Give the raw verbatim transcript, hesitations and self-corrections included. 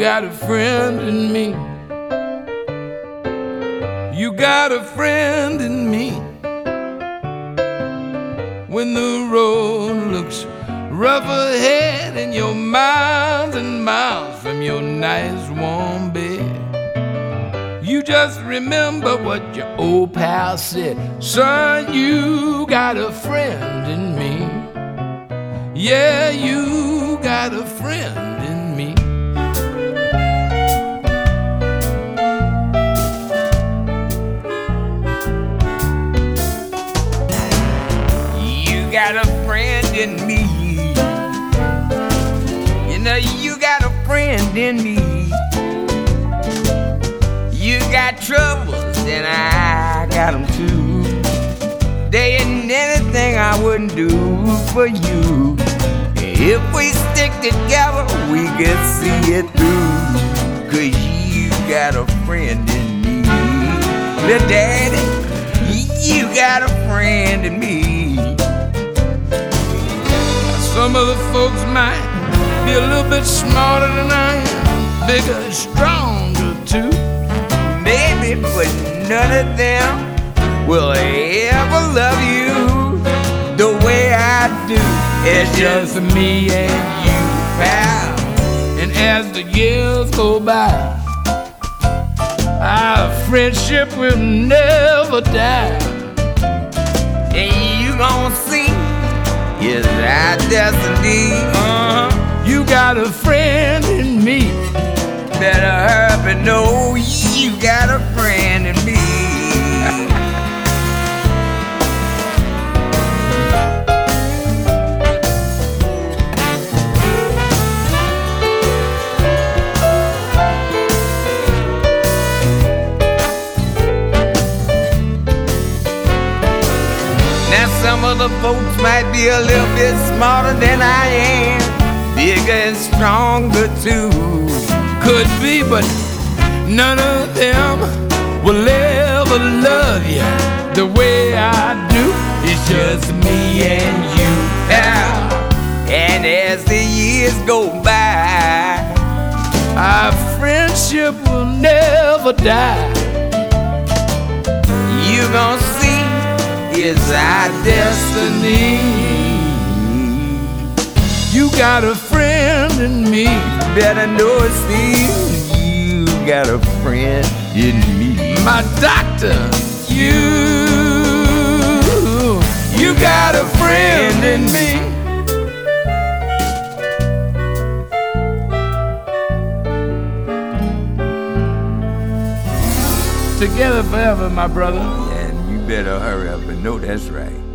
got a friend in me. You got a friend in me. When the road looks rough ahead and you're miles and miles from your nice warm bed, you just remember what your old pal said. Son, you got a friend in me. Yeah, you got a friend in me. You got a friend in me. You know you got a friend in me. You got troubles and I got them too. There ain't anything I wouldn't do for you. If we stick together, we can see it through. 'Cause you got a friend in me. Little daddy, you got a friend in me. Some of the folks might be a little bit smarter than I am, bigger and stronger too. Maybe, but none of them will ever love you the way I do. It's just me and you, pal. And as the years go by, our friendship will never die. And you gon' see it's our destiny. Uh-huh. You got a friend in me. Better hurry, know you got a friend in me. Now some of the folks might be a little bit smarter than I am, bigger and stronger too. Could be, but none of them will ever love you the way I do. It's just me and you, pal. And as the years go by, our friendship will never die. You gon' see it's our destiny. You got a friend in me. Better know it, Steve. You got a friend in me. My doctor, you, you got a friend in me. Together forever, my brother. And you better hurry up and know that's right.